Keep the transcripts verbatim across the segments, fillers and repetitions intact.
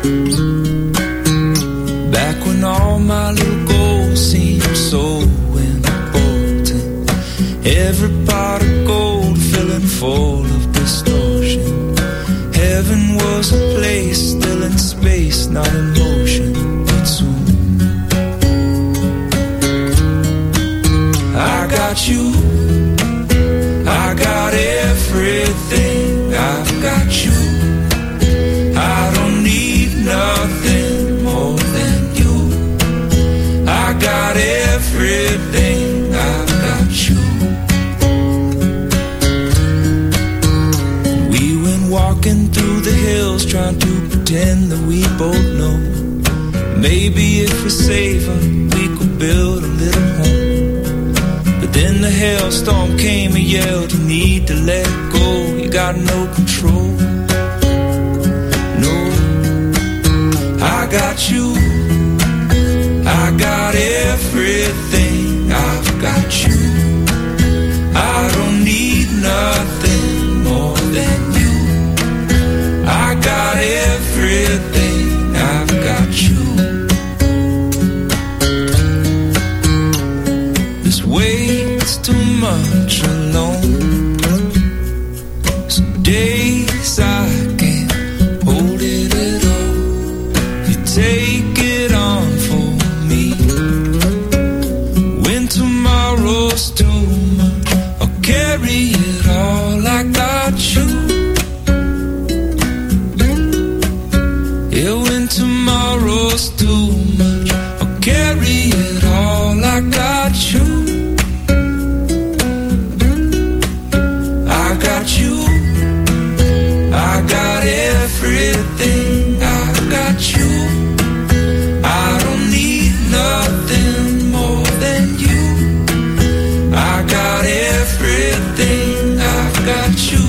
Back when all my little goals seemed so important, every pot of gold filling full of distortion. Heaven was a place still in space, not in motion, but soon. I got you, I got everything, I've got you. I don't need nothing more than you. I got everything, I've got you. We went walking through the hills trying to pretend that we both know. Maybe if we save her, we could build a little home. But then the hailstorm came and yelled, you need to let go, you got no control. I got you, I got everything, I've got you. I don't need nothing more than you. I got everything, I've got you. This weight's too much alone. Some days I can't hold it at all. Take it on for me. When tomorrow's too much, I'll carry it all. I got you. Yeah, when tomorrow's too much, I'll carry it all. I got you. I got you. I got everything. I got you. I don't need nothing more than you. I got everything, I've got you.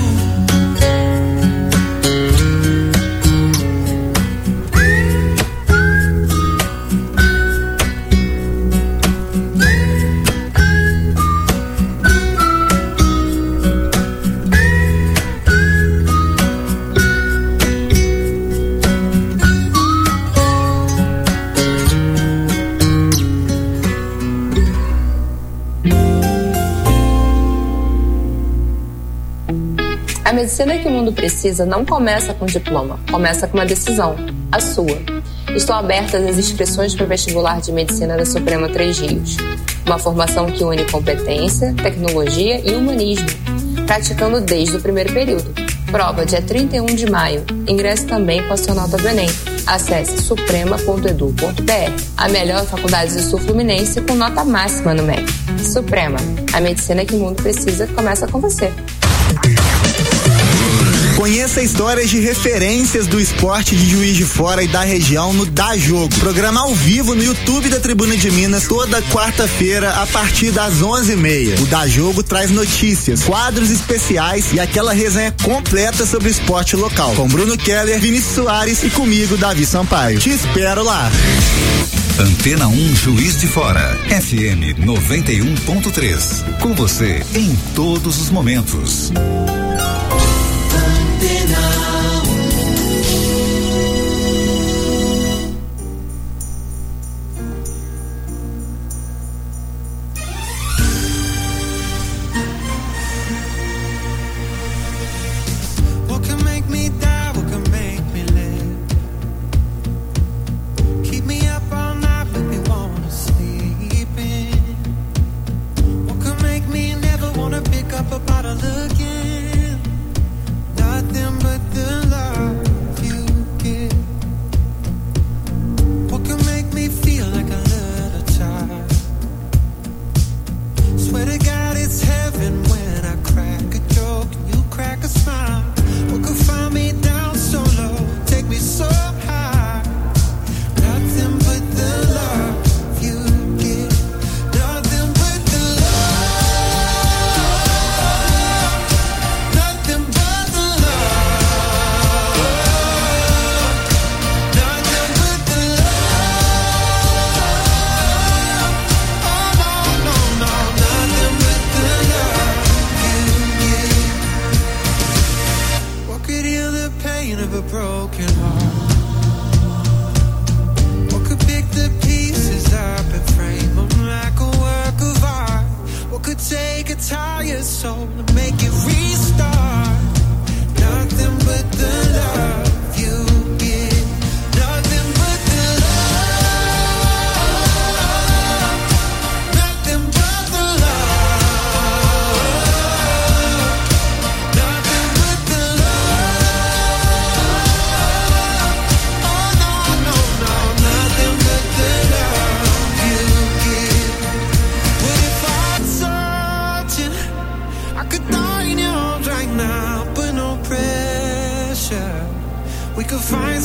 A medicina que o mundo precisa não começa com diploma, começa com uma decisão, a sua. Estão abertas as inscrições para o vestibular de medicina da Suprema Três Rios. Uma formação que une competência, tecnologia e humanismo, praticando desde o primeiro período. Prova dia trinta e um de maio. Ingresse também com a sua nota do Enem. Acesse suprema ponto edu ponto br. A melhor faculdade do Sul Fluminense com nota máxima no M E C. Suprema, a medicina que o mundo precisa começa com você. Conheça histórias de referências do esporte de Juiz de Fora e da região no Dá Jogo. Programa ao vivo no YouTube da Tribuna de Minas toda quarta-feira a partir das onze e meia. O Dá Jogo traz notícias, quadros especiais e aquela resenha completa sobre o esporte local. Com Bruno Keller, Vinícius Soares e comigo, Davi Sampaio. Te espero lá. Antena um Juiz de Fora, F M noventa e um ponto três. Com você em todos os momentos. Up a bottle again.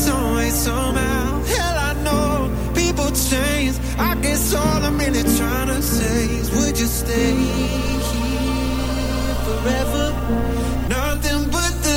some way, somehow. Hell, I know people change. I guess all I'm really trying to say is, would you stay here forever? Nothing but the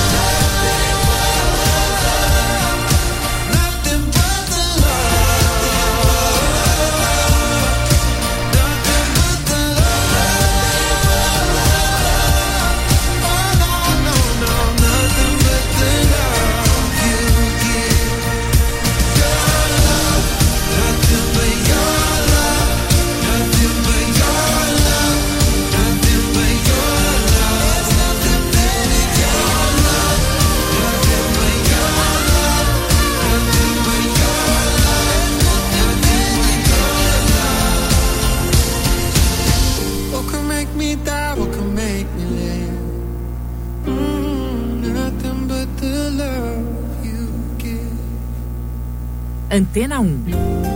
Antena um.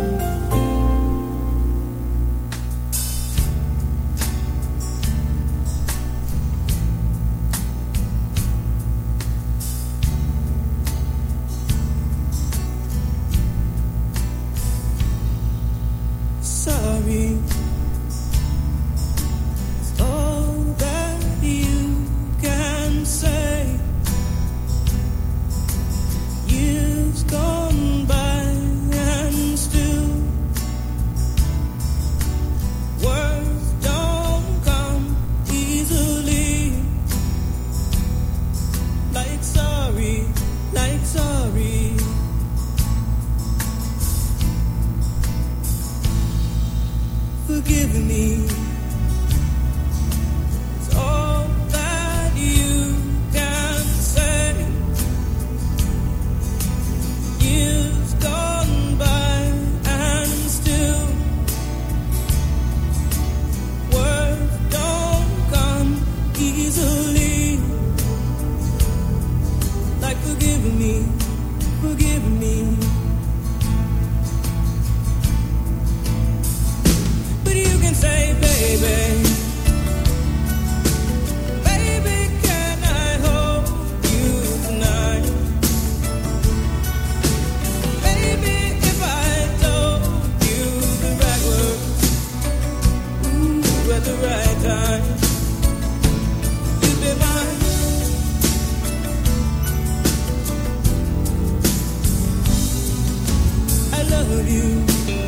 Sorry. Forgive me. It's all that you can say. Years gone by and still words don't come easily. Like forgive me, forgive me. Say, baby, baby, can I hold you tonight? Baby, if I told you the right words, ooh, at the right time, you'd be mine. I love you.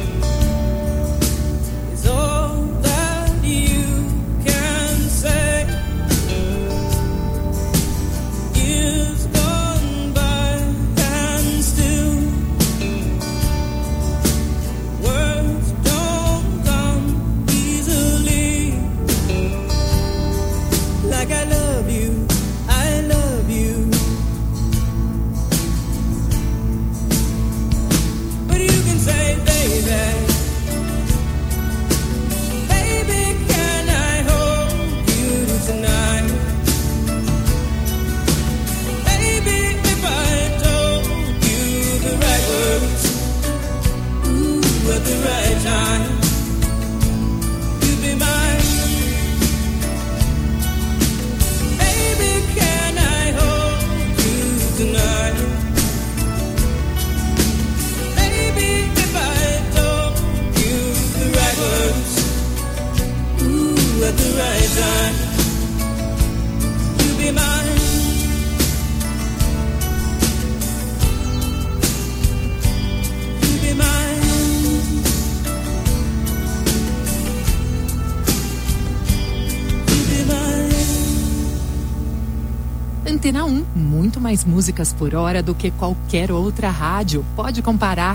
Antena um, muito mais músicas por hora do que qualquer outra rádio. Pode comparar.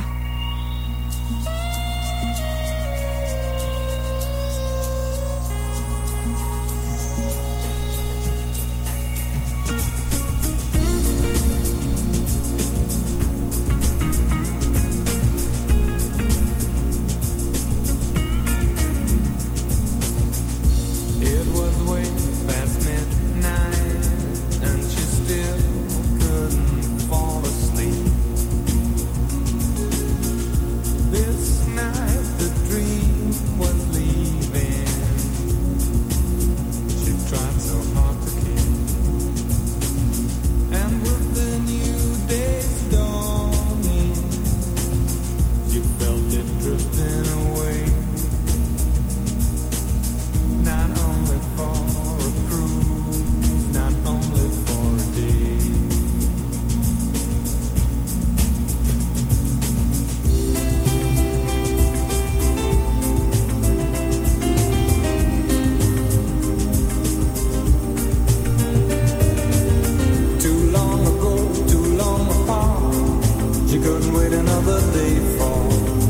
Still couldn't fall asleep. another day fall.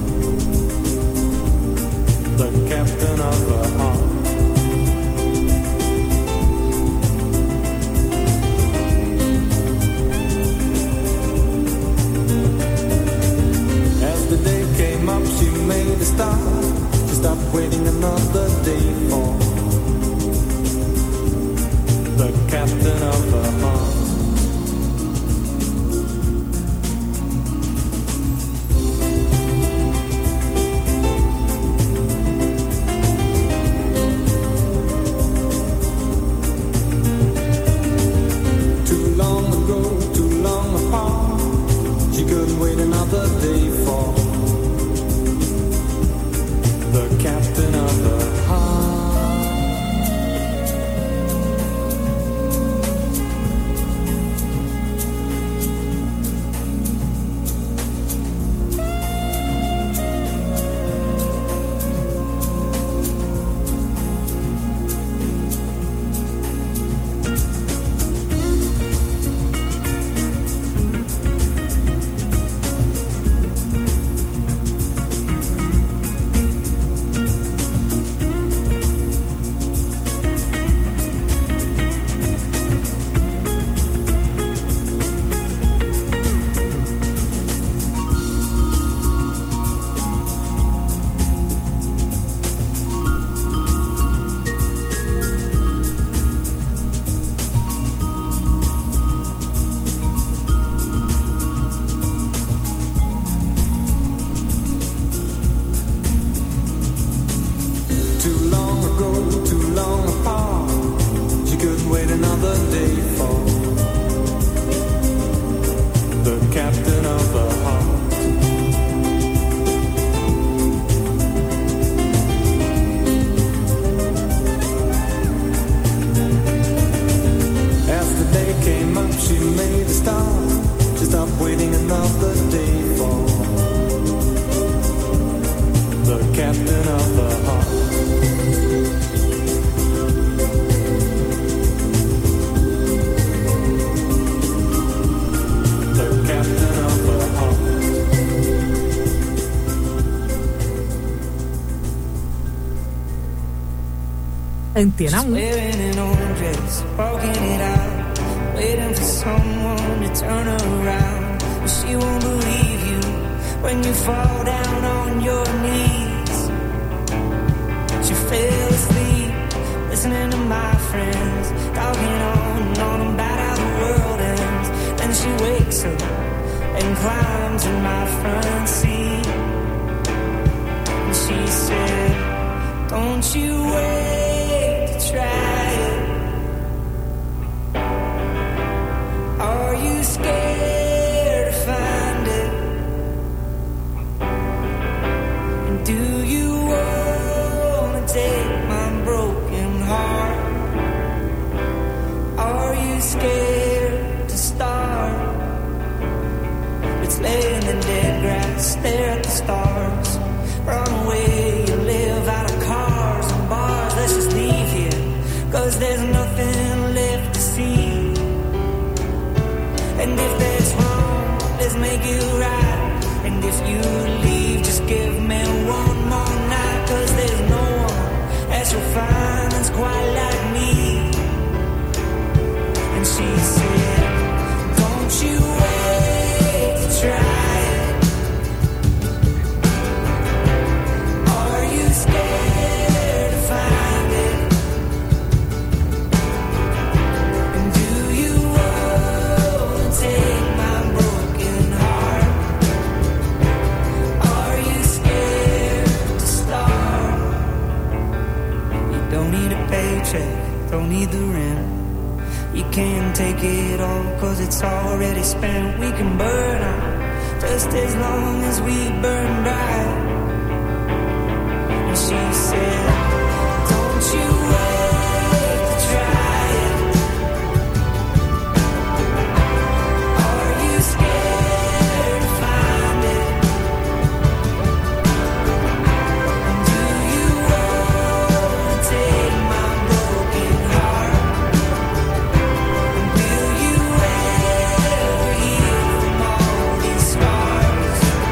The captain of her heart. As the day came up, she made a start. She stopped waiting another day for the captain of her heart. Another day for the captain of the Antena um. Don't you wait to try it. Are you scared to find it? And do you wanna take my broken heart? Are you scared to start? Let's lay in the dead grass, stare at the stars, run away and live out of cars and bars. Let's just leave here, cause there's nothing left to see. And if that's wrong, let's make it right. And if you leave, just give me one more night. Cause there's no one else you'll find that's quite like me. And she said, don't you wait to try. Scared to find it. And do you wanna take my broken heart? Are you scared to start? You don't need a paycheck, don't need the rent. You can't take it all cause it's already spent. We can burn out just as long as we burn bright. She said, don't you wait to try it. Are you scared to find it? And do you wanna take my broken heart? And will you ever heal from all these scars?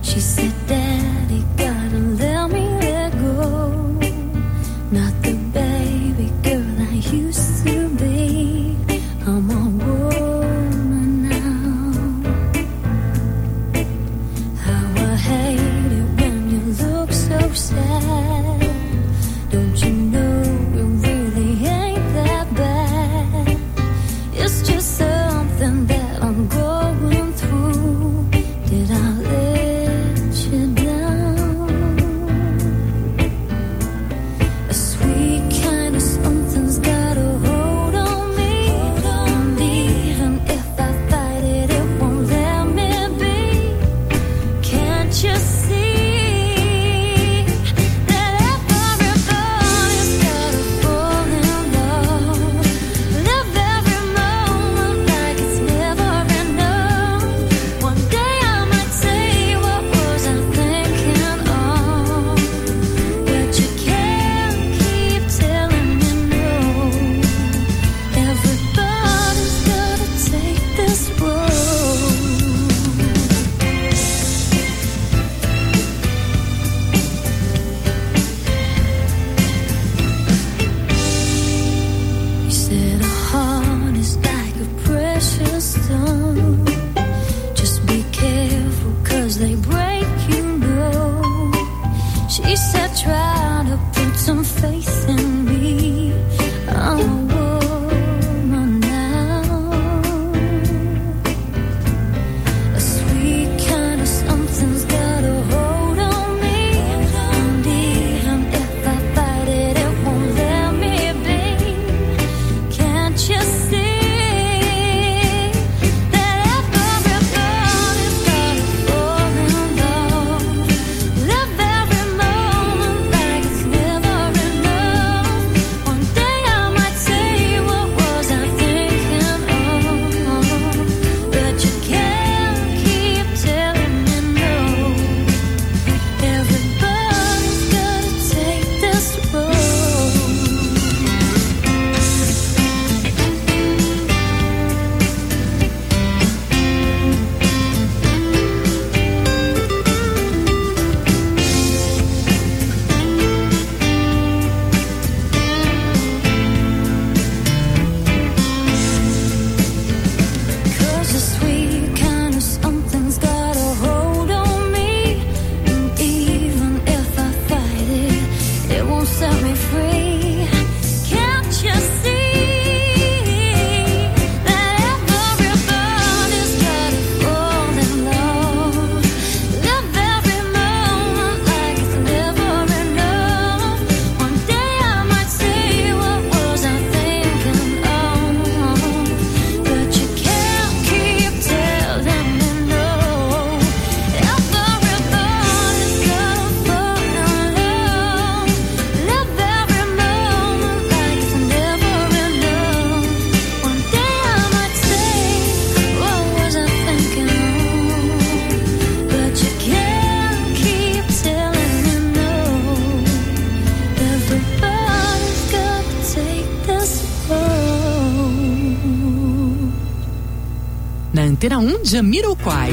Na Antena um, Jamiroquai.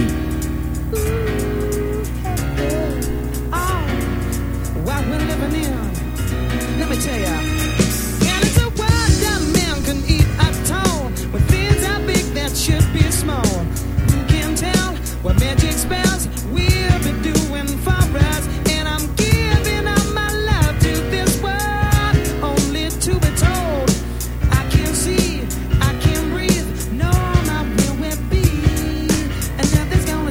Nothing's gonna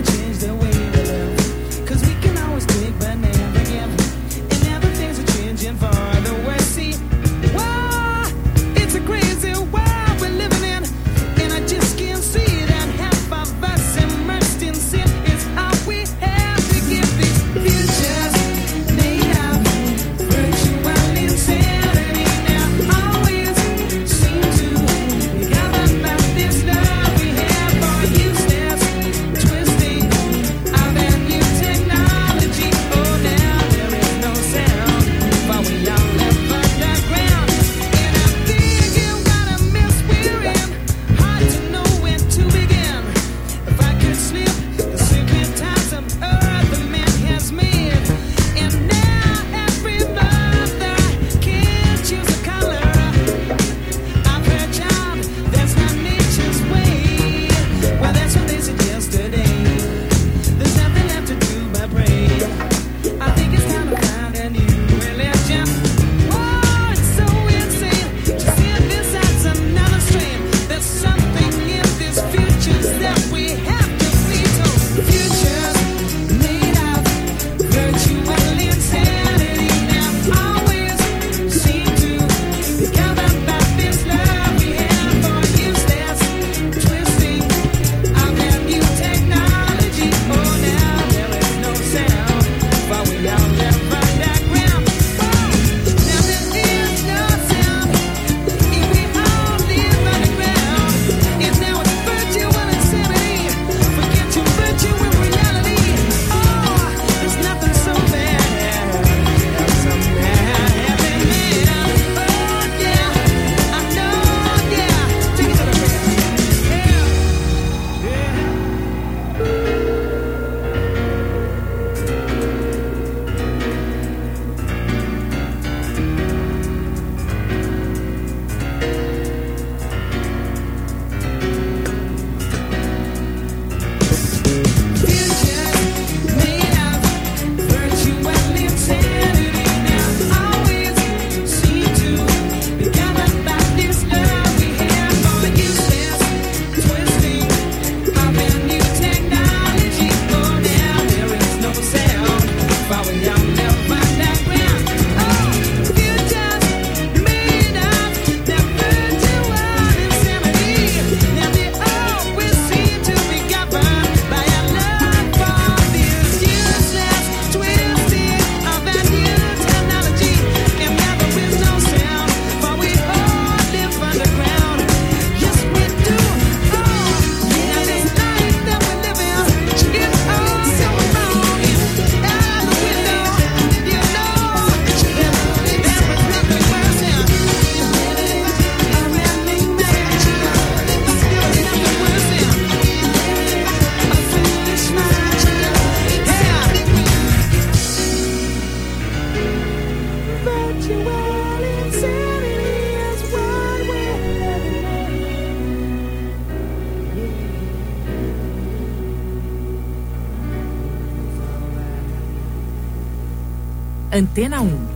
Antena um.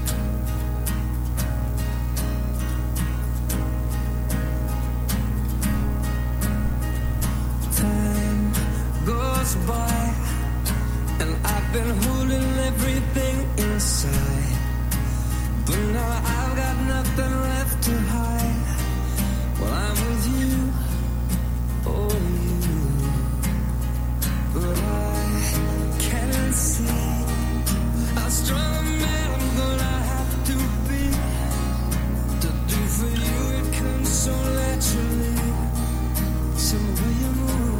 By, and I've been holding everything inside, but now I've got nothing left to hide. Well, I'm with you, oh you, but I can't see how strong a man I'm gonna have to be to do for you. It comes so naturally, so will you move?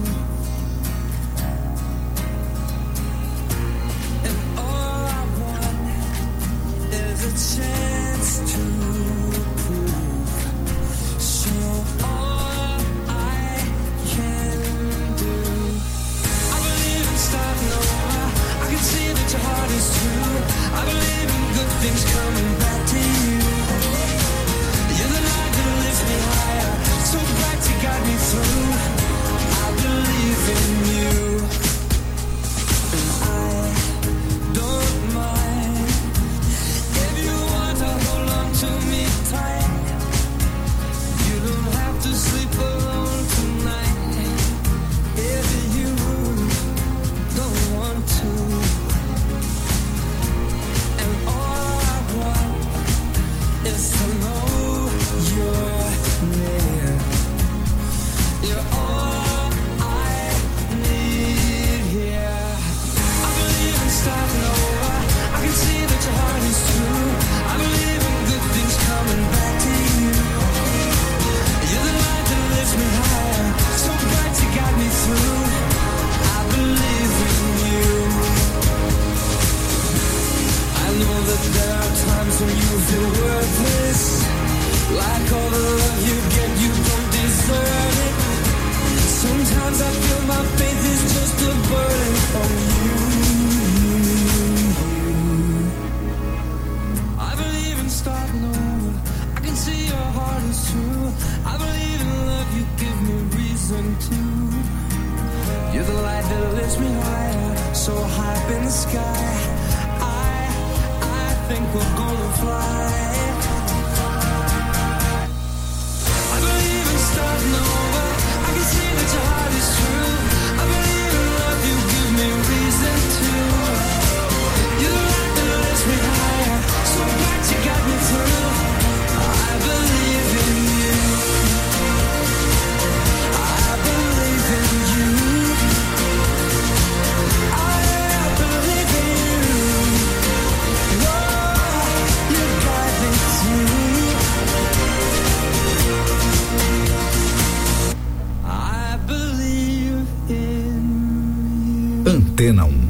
A chance to prove, so all I can do. I believe in starting over. I can see that your heart is true. I believe in good things coming back to you. You're the light that lifts me higher, so bright you got me through. I believe in you, and I don't mind. To me tight, you don't have to sleep alone tonight if you don't want to. And all I want is to know you're near. You're all I need here. I believe in starting over. I can see that your heart is true. I believe in coming back to you. You're the light that lifts me higher, so bright you got me through. I believe in you. I know that there are times when you feel worthless, like all the love you get, you don't deserve it. Sometimes I feel my faith is just a burden on you. I believe in starting over. I can see your heart is true. I believe in love, you give me reason to. You're the light that lifts me higher, so high up in the sky. I, I think we're gonna fly. I believe in starting over. I can see that your heart is true. I believe in love, you give me reason to. You're the light that lifts me higher, so bright you got me through. I believe in you. I believe in you. I believe in you. Oh, you got me through. I believe in you. Antena um.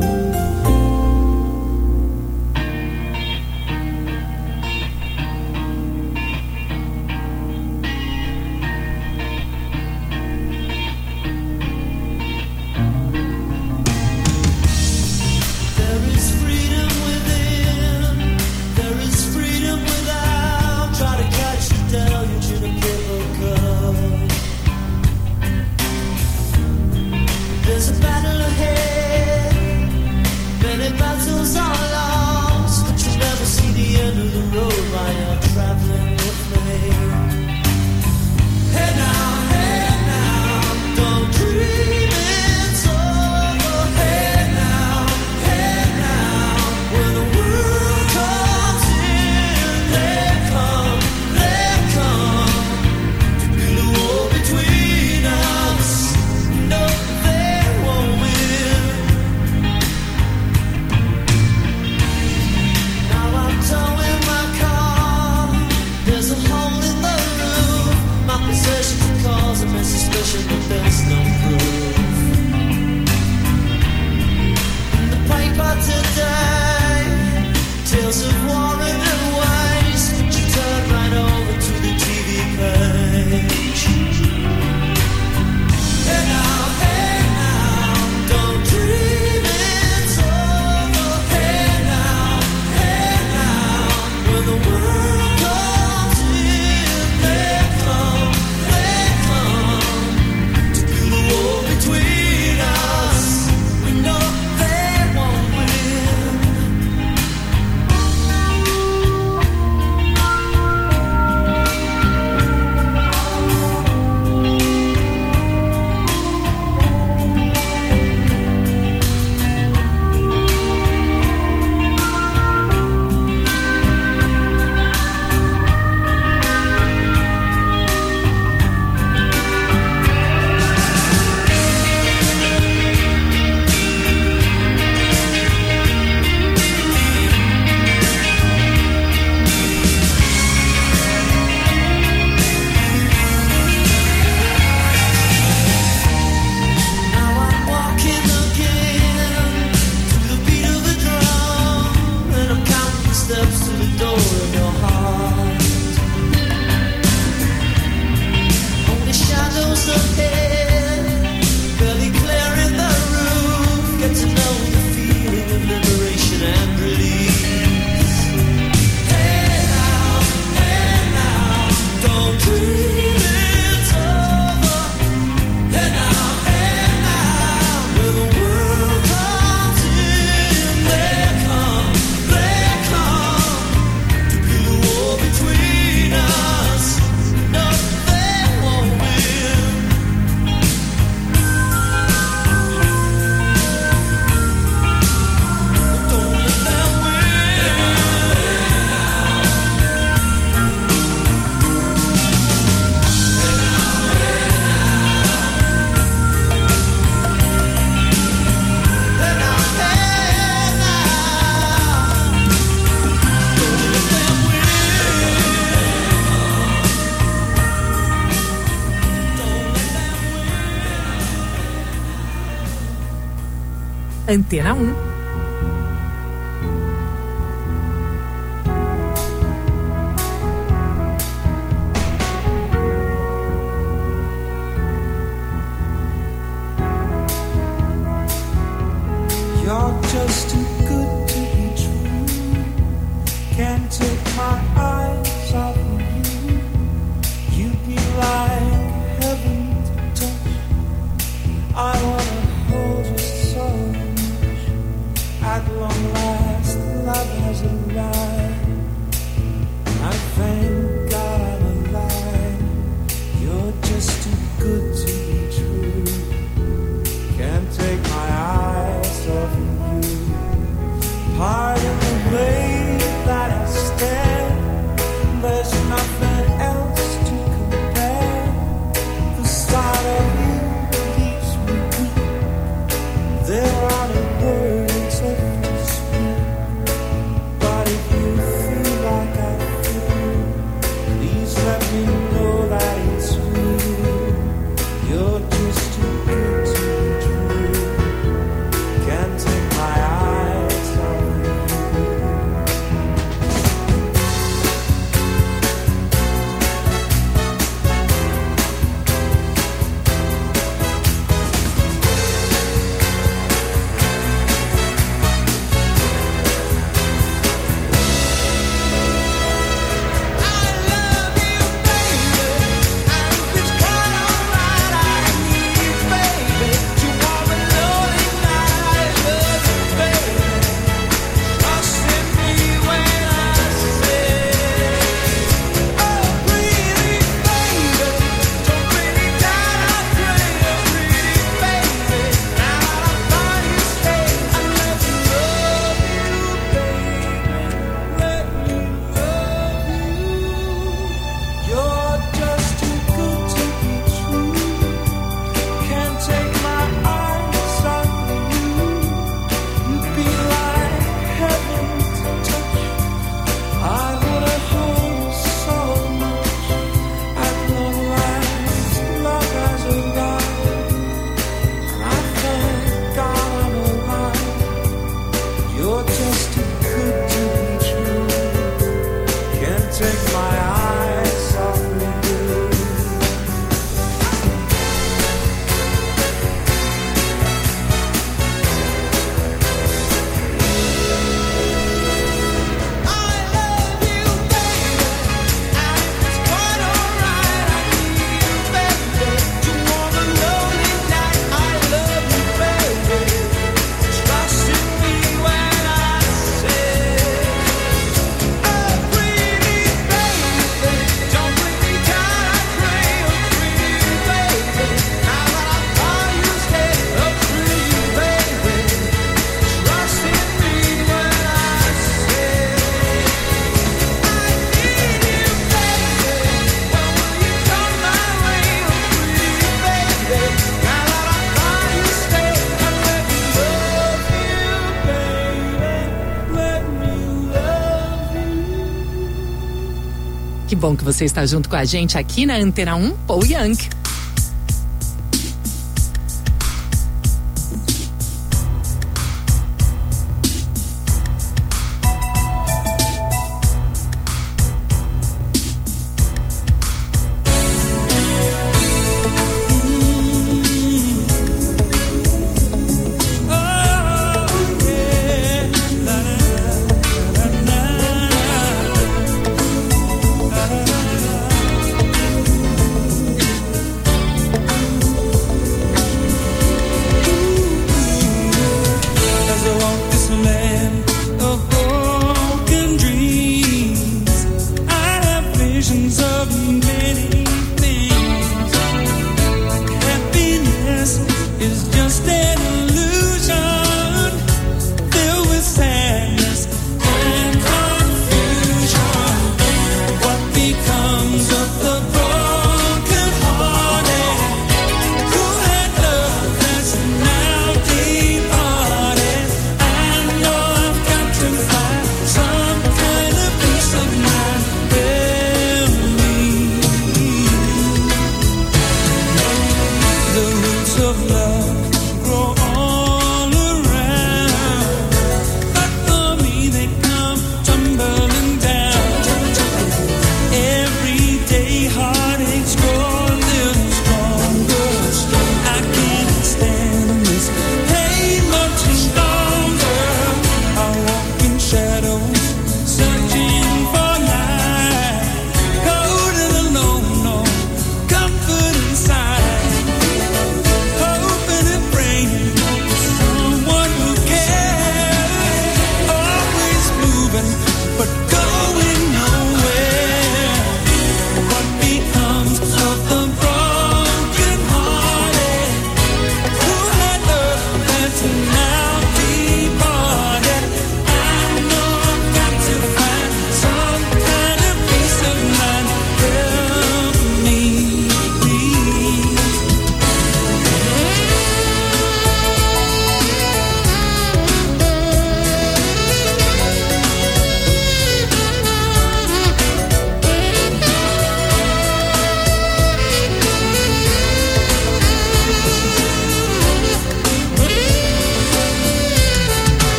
There's a battle ahead, many battles are lost, but you'll never see the end of the road while you're traveling with me. Hey now, hey now, don't dream it's over. Hey now, hey now, when the world comes in, they come, they come to build a wall between us. No. Antena um. You're just too good to be true. Can't take my eyes off of you. You'd be like heaven to touch. I wanna hold you so much. At long last, love has arrived. I thank God I'm alive. You're just too good to be true. Can't take my eyes off of you. Pardon the way that I stare. There's nothing else to compare. The sight of you leaves me weak. There are no words left to speak. But if you feel like I feel, please let me know that it's real. You're just too good to be true. Can't take my eyes off you. Que bom que você está junto com a gente aqui na Antena um, Paul Young.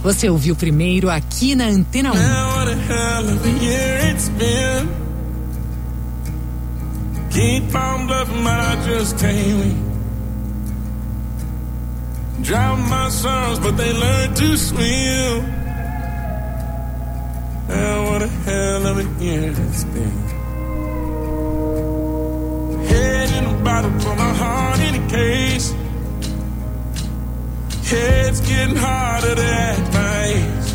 Você ouviu primeiro aqui na Antena um. Keep on bluffing, but I just can't win. Drown my sons, but they learn to swim. Now what a hell of a year it's been. Head in a bottle, put my heart in a case. Head's getting harder to act my age.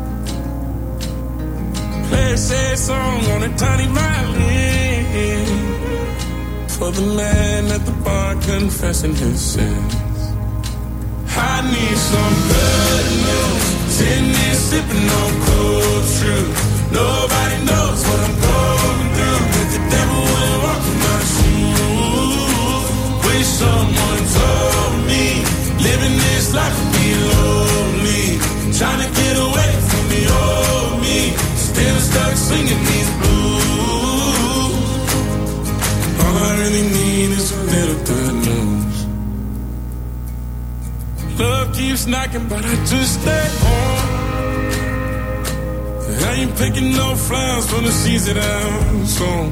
Play a sad song on a tiny violin. For the man at the bar confessing his sins. I need some good news. Sitting here sipping on cold truth. Nobody knows what I'm going through. But the devil will walk in my shoes. Wish someone told me living this life would be lonely. Trying to get away from the old me. Still stuck singing these blues. All I really need is a little good news. Love keeps knocking, but I just stay home. I ain't picking no flowers from the seeds that I'm sown.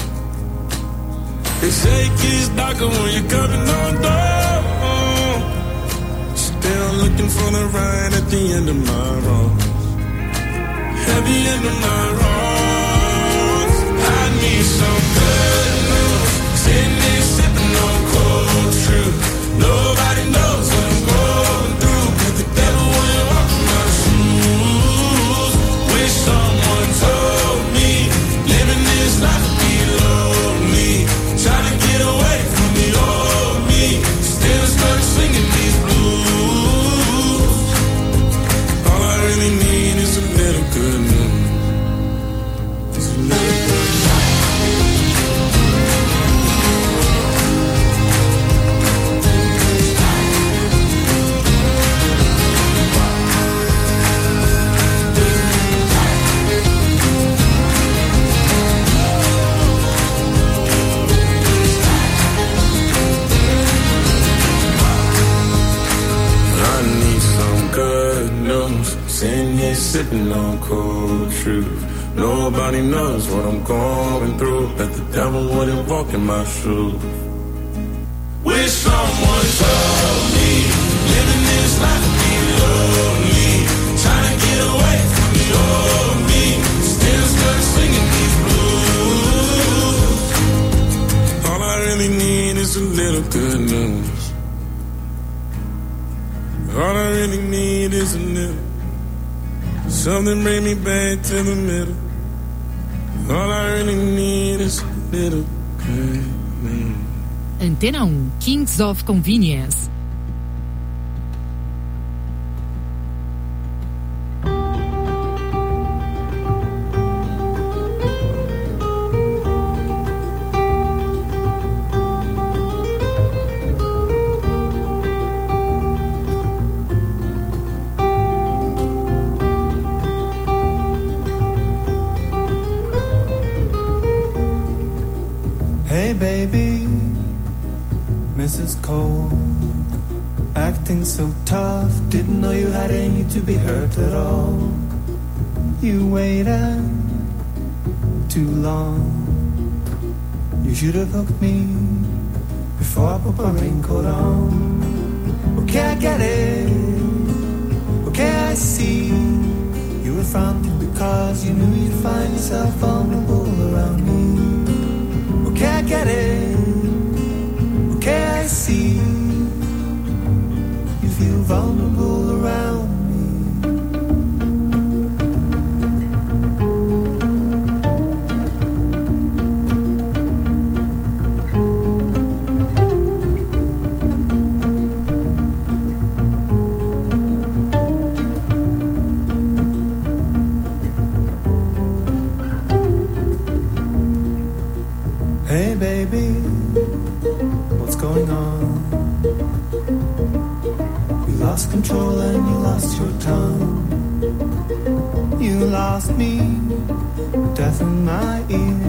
They say it gets darker when you're coming on down. Still looking for the ride at the end of my road. At the end of my road, I need some good news. Sitting there sipping on cold truth. Nobody knows what I'm going through. But the devil will walk in my shoes. Wish someone told me living this life would be lonely. Trying to get away from the old me. Still stuck singing these blues. All I really need is a little good news. It's a little good news. Sitting here sipping on cold truth. Nobody knows what I'm going through. But the devil wouldn't walk in my shoes. Wish someone told me living this life would be lonely. Trying to get away from the old me. Still stuck singing these blues. All I really need is a little good news. All I really need is a little. Something bring me back to the middle. All I really need is a little good news. Antena um, Kings of Convenience. Hey baby, Missus Cole, acting so tough, didn't know you had any to be hurt at all. You waited too long, you should have hooked me before I put my raincoat on. Okay, I get it, okay, I see, you were frowning because you knew you'd find yourself vulnerable around me. Okay, I get it. Okay, I see. You feel vulnerable around me. Hey baby, what's going on? You lost control and you lost your tongue. You lost me, death in my ear.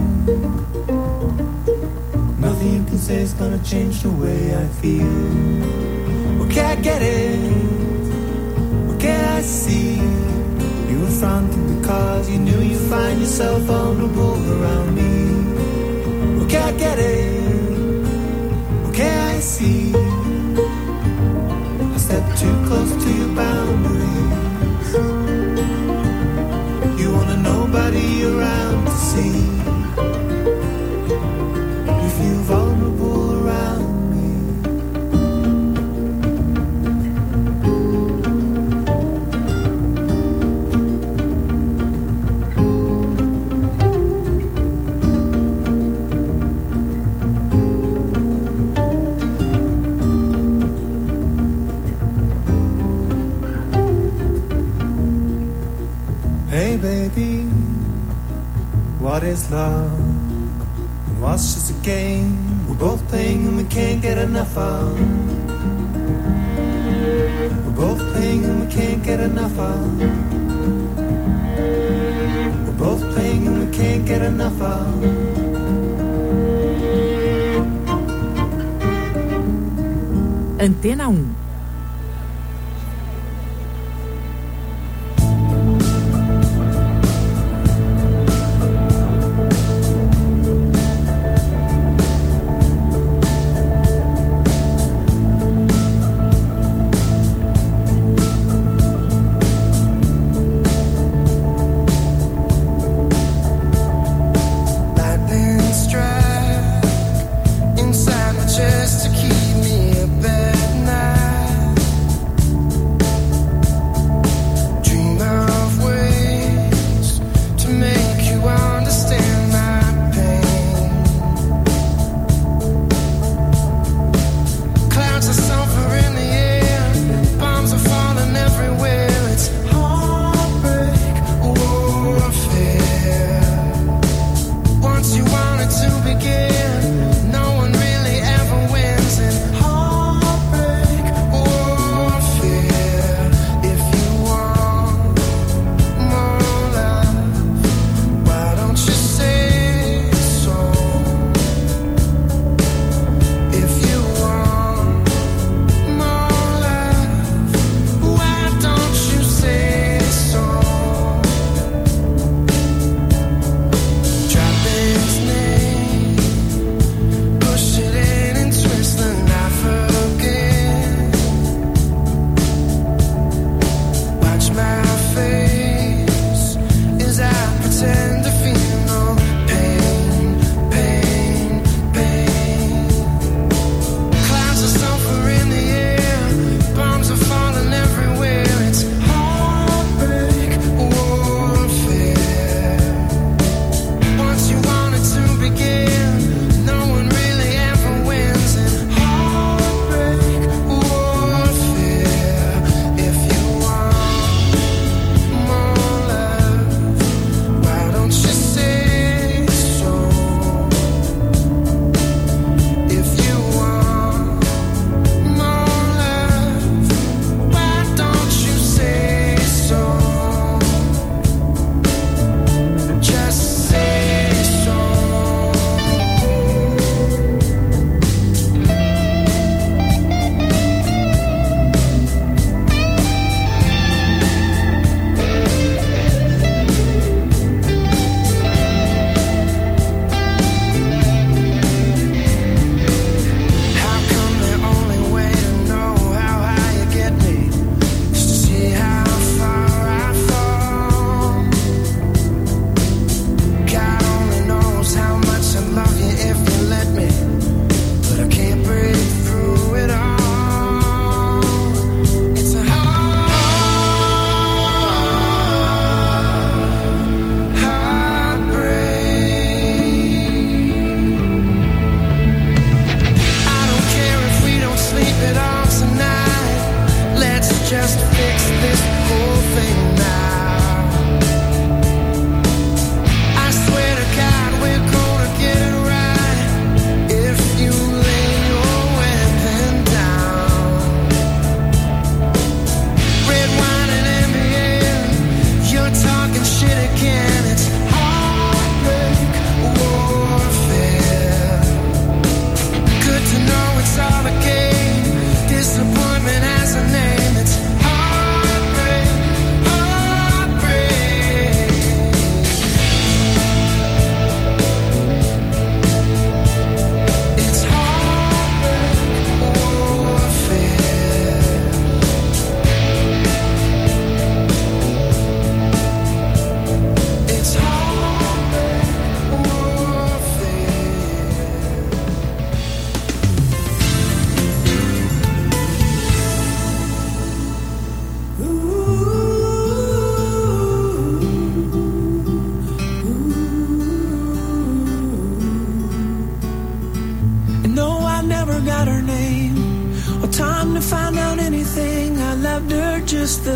Nothing you can say is gonna change the way I feel. Okay, I get it. Okay, I see you in front because you knew you'd find yourself vulnerable around me. Okay, I get it. Okay, I see. I stepped too close to your boundaries. You wanted nobody around to see. You feel vulnerable around me. Hey baby, what is love? And what's just a game we're both playing and we can't get enough of? We're both playing and we can't get enough of. We're both playing and we can't get enough of. Antena um. Inside my chest to keep me up at night.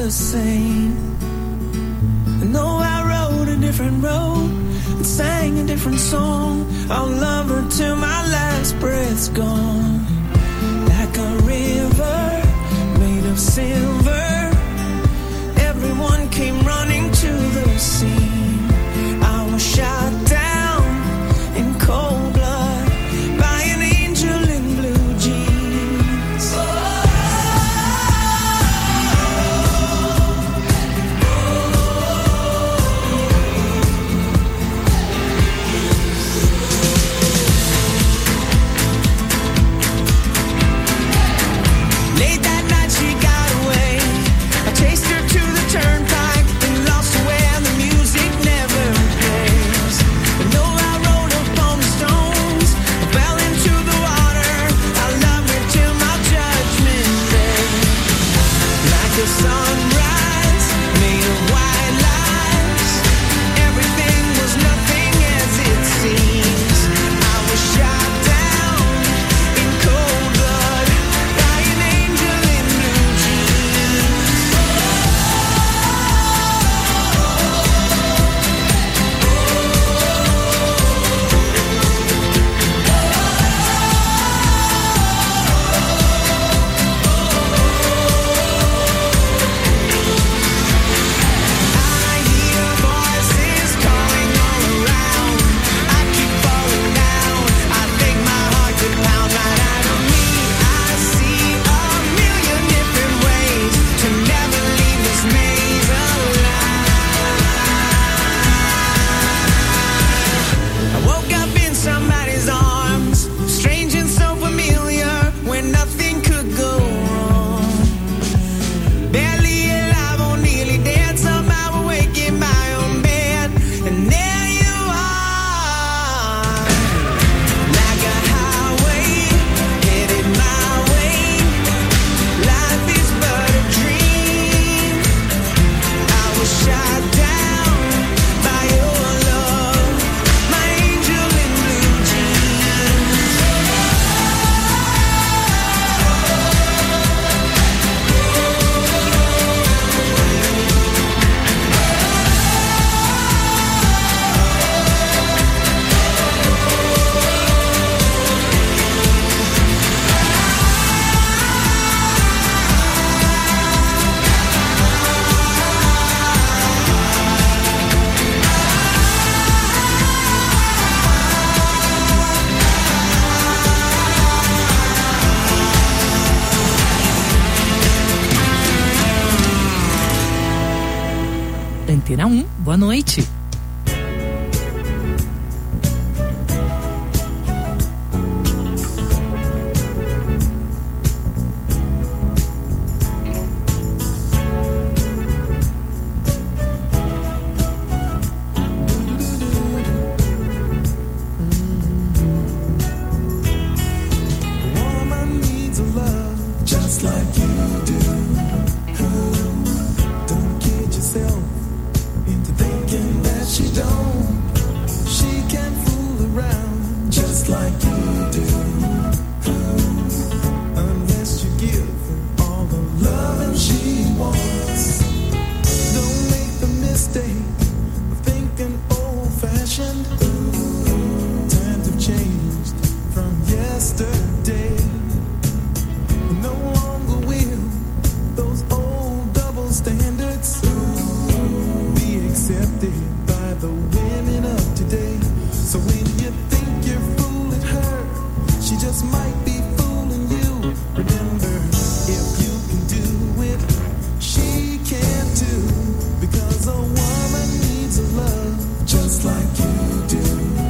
the same. I know I rode a different road and sang a different song. I'll love her till my last breath's gone. Like a river made of silver, everyone came running to the scene. I was shot down in cold blood by an angel in blue jeans. Oh, late that night she got away. I chased her to the turnpike and lost her where the music never plays. But no, I rode upon the stones, I fell into the water. I love her till my judgment day. Like a sunrise made of white lies, everything was nothing as it seems. I was shot down in cold blood by an angel in blue jeans. I hear voices calling all around. I keep falling down. I think my heart could pound right out of me. I see a million different ways to never leave this maze alive. I woke up in somebody's arms, strange and so familiar, where nothing could go wrong. Barely alive or nearly dead, somehow awake in my own bed, and there you are. Like a highway, headed my way. Life is but a dream. I was shot down by your love, my angel in blue jeans. Antena um, boa noite. Woman needs a love just like you do. Don't kid yourself into thinking that she don't. She can fool around just like you do. Unless you give her all the loving she wants. Don't make the mistake of thinking old-fashioned. Times have changed from yesterday. No longer will those old double standards be accepted by the women of today. So when you think you're fooling her, she just might be fooling you. Remember, if you can do it, she can too. Because a woman needs a love just like you do.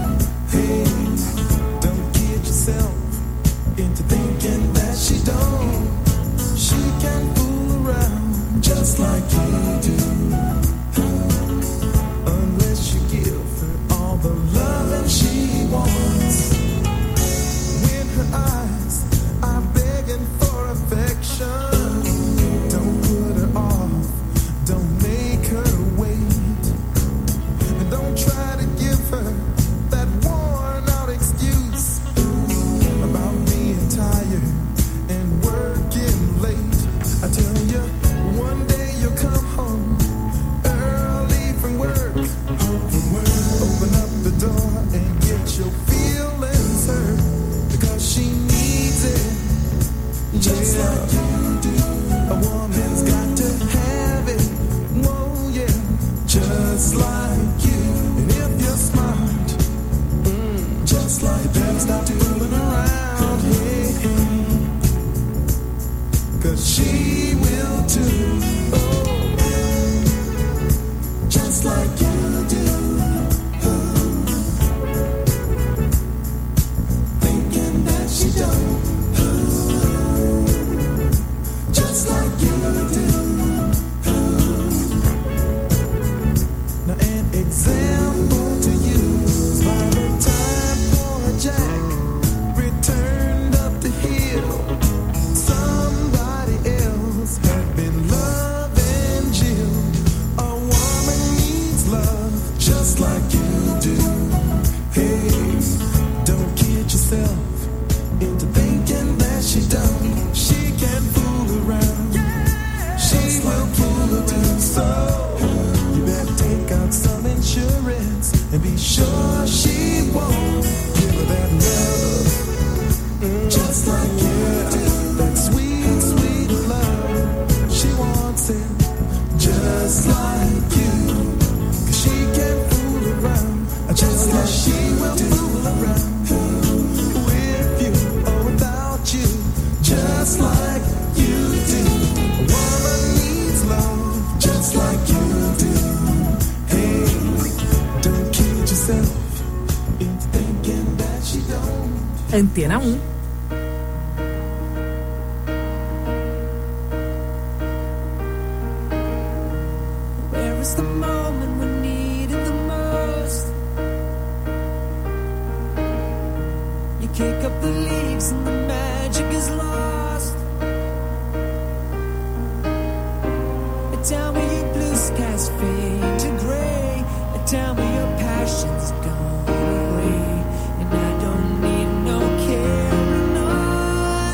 sure she won't give her that love, mm, just like you do. That sweet, sweet love, she wants it just like you. 'Cause she can't fool around, just like she will fool around with you or without you, just like you do. A woman needs love, just like you do. Hey, don't kid yourself into thinking that she don't. Antena um. Where is the moment we need it the most? You kick up the leaves and the magic is lost. And tell me your blue skies fade to gray. And tell me your passion's gone away. And I don't need no carrying on.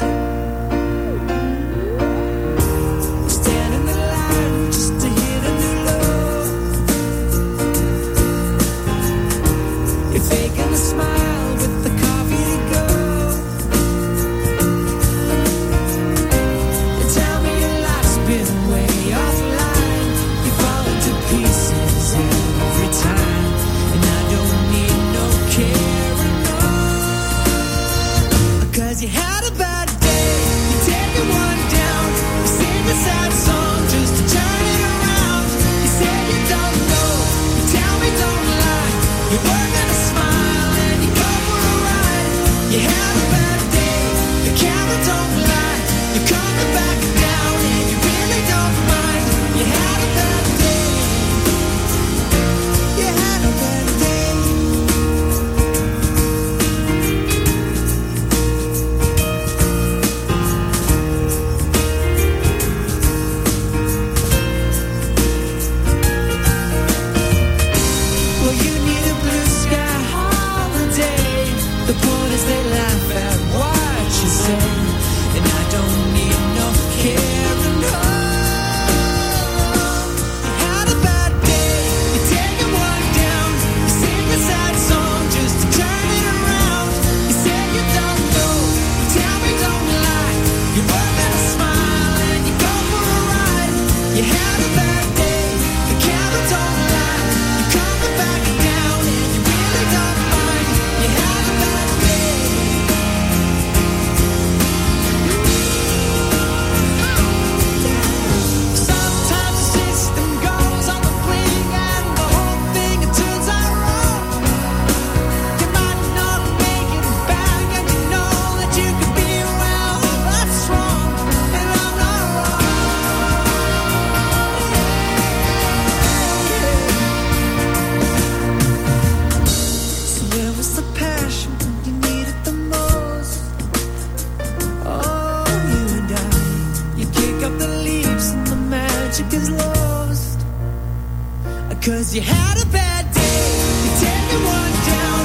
Stand in the line just to hit a new low. You're faking a smile with the coffee to go. And tell me your life's been way offline. You fall into pieces every time. And I don't need no carrying on. 'Cause you had a bad day, you take it one down. You sing a sad song just to turn it around. You say you don't know, you tell me don't lie. You're working a smile and you go for a ride. You had a bad day, the camera don't lie. You're coming back down and you really don't mind. You had a bad day, you had a bad day. Well, you need a blue sky holiday. The point is they laugh at what you say. And I don't need no carrying on. You had a bad day, you take it one down. You sing a sad song just to turn it around. You say you don't know, you tell me don't lie. You're working a smile and you go for a ride. You had a bad day, the camera don't lie. You're coming back down and you really don't mind. You had a bad day. Sometimes the system goes on the blink and the whole thing it turns out wrong. You might not make it back and you know that you could be well, that's wrong, and I'm not wrong. So where was the passion when you needed the most? Oh, you and I, you kick up the leaves and the magic is lost. 'Cause you had a bad